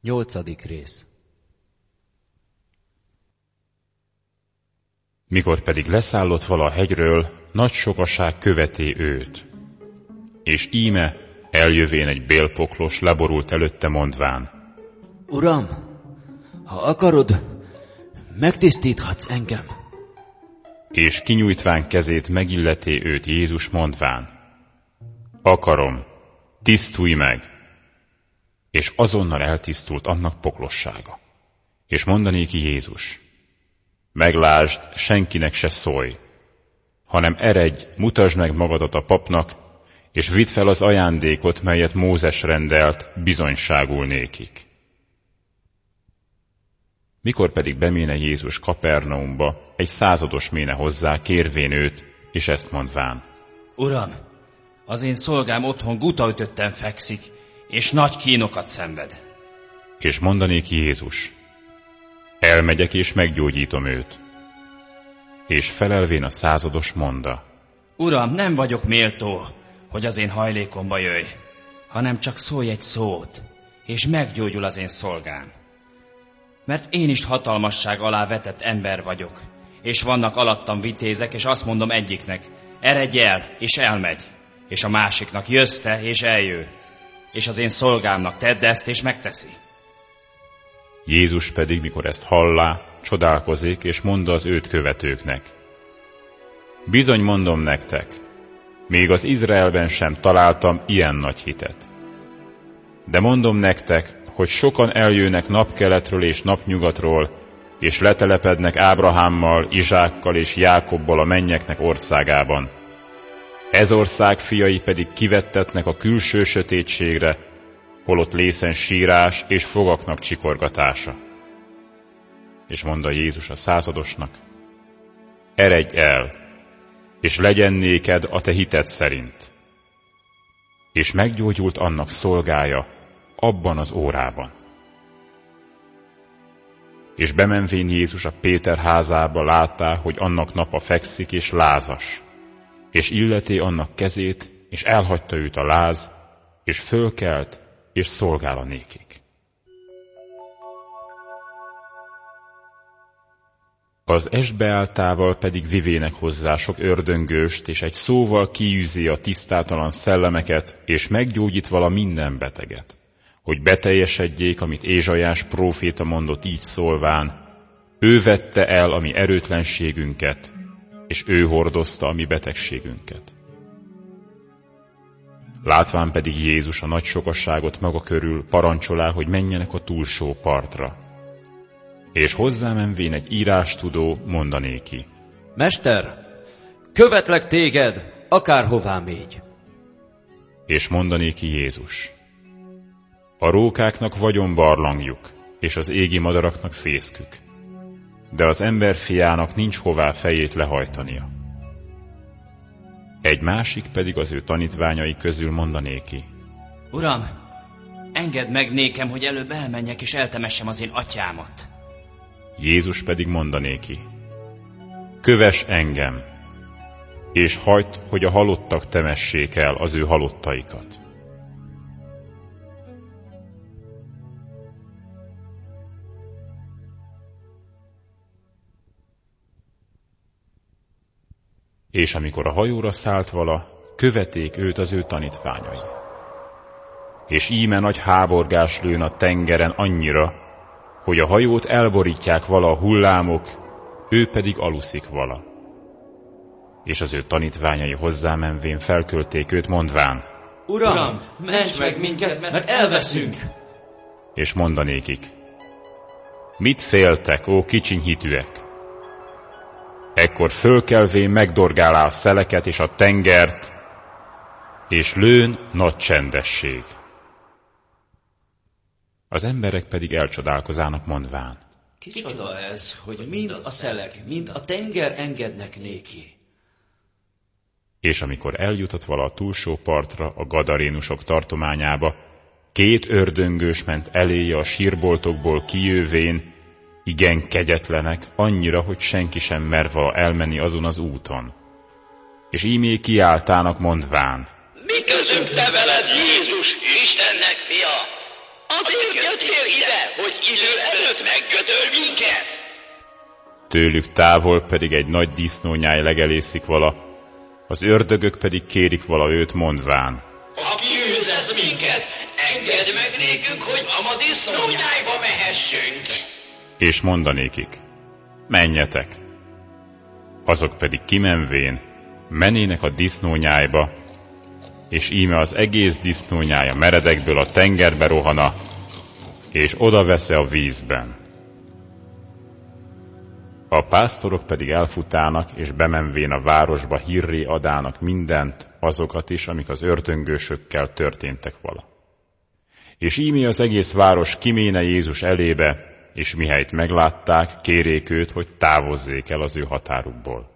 8. rész. Mikor pedig leszállott vala a hegyről, nagy sokaság követi őt. És íme eljövén egy bélpoklos leborult előtte mondván: Uram, ha akarod, megtisztíthatsz engem. És kinyújtván kezét megilleté őt Jézus mondván: Akarom, tisztulj meg! És azonnal eltisztult annak poklossága. És mondanéki Jézus: Meglásd, senkinek se szólj, hanem eredj, mutasd meg magadat a papnak, és vidd fel az ajándékot, melyet Mózes rendelt bizonyságul nékik. Mikor pedig beméne Jézus Kapernaumba, egy százados méne hozzá, kérvén őt, és ezt mondván: Uram, az én szolgám otthon gutaütötten fekszik, és nagy kínokat szenved. És mondanéki Jézus: Elmegyek és meggyógyítom őt. És felelvén a százados mondta: Uram, nem vagyok méltó, hogy az én hajlékomba jöjj, hanem csak szólj egy szót, és meggyógyul az én szolgám. Mert én is hatalmasság alá vetett ember vagyok, és vannak alattam vitézek, és azt mondom egyiknek: eredj el, és elmegy, és a másiknak: jössz te, és eljő, és az én szolgámnak: tedd ezt, és megteszi. Jézus pedig, mikor ezt hallá, csodálkozik, és mondta az őt követőknek: Bizony mondom nektek, még az Izraelben sem találtam ilyen nagy hitet. De mondom nektek, hogy sokan eljönnek napkeletről és napnyugatról, és letelepednek Ábrahámmal, Izsákkal és Jákobbal a mennyeknek országában. Ez ország fiai pedig kivettetnek a külső sötétségre, holott lészen sírás és fogaknak csikorgatása. És mondta Jézus a századosnak: Eredj el, és legyen néked a te hited szerint. És meggyógyult annak szolgája abban az órában. És bemenvén Jézus a Péter házába láttá, hogy annak napa fekszik és lázas, és illeté annak kezét, és elhagyta őt a láz, és fölkelt, és szolgál a nékik. Az estbeálltával pedig vivének hozzá sok ördöngőst, és egy szóval kiűzi a tisztátalan szellemeket, és meggyógyít vala minden beteget, hogy beteljesedjék, amit Ézsaiás próféta mondott így szólván: ő vette el a mi erőtlenségünket, és ő hordozta a mi betegségünket. Látván pedig Jézus a nagy sokasságot maga körül, parancsolá, hogy menjenek a túlsó partra. És hozzámenvén egy írástudó mondanéki: Mester, követlek téged, akárhová mégy. És mondanéki Jézus: A rókáknak vagyon barlangjuk, és az égi madaraknak fészkük, de az emberfiának nincs hová fejét lehajtania. Egy másik pedig az ő tanítványai közül mondanéki: Uram, engedd meg nékem, hogy előbb elmenjek, és eltemessem az én atyámat. Jézus pedig mondanéki: Kövess engem, és hagyd, hogy a halottak temessék el az ő halottaikat. És amikor a hajóra szállt vala, követték őt az ő tanítványai. És íme nagy háborgás lőn a tengeren annyira, hogy a hajót elborítják vala a hullámok, ő pedig aluszik vala. És az ő tanítványai hozzámenvén felkölték őt, mondván: Uram, ments meg minket, mert elveszünk! És mondanékik: Mit féltek, ó kicsiny hitűek? Ekkor fölkelvén megdorgálá a szeleket és a tengert, és lőn nagy csendesség. Az emberek pedig elcsodálkozának mondván: Kicsoda ez, hogy mind a szelek, mind a tenger engednek néki. És amikor eljutott vala a túlsó partra, a gadarénusok tartományába, 2 ördöngős ment eléje a sírboltokból kijövén, igen kegyetlenek, annyira, hogy senki sem mer vala elmenni azon az úton. És ímé kiáltának mondván: Mi közünk te veled, Jézus, Istennek fia? Azért jöttél ide, hogy idő előtt megkötöl minket? Tőlük távol pedig egy nagy disznónyáj legelészik vala, az ördögök pedig kérik vala őt, mondván: Ha kiűzesz minket, engedd meg nékünk, hogy a ma disznónyájba mehessünk. És mondanékik: menjetek. Azok pedig kimenvén menének a disznónyájba, és íme az egész disznónyája meredekből a tengerbe rohana, és odavesze a vízben. A pásztorok pedig elfutának, és bemenvén a városba hírré adának mindent, azokat is, amik az ördöngősökkel történtek vala. És ímé az egész város kiméne Jézus elébe, és mihelyt meglátták, kérék őt, hogy távozzék el az ő határukból.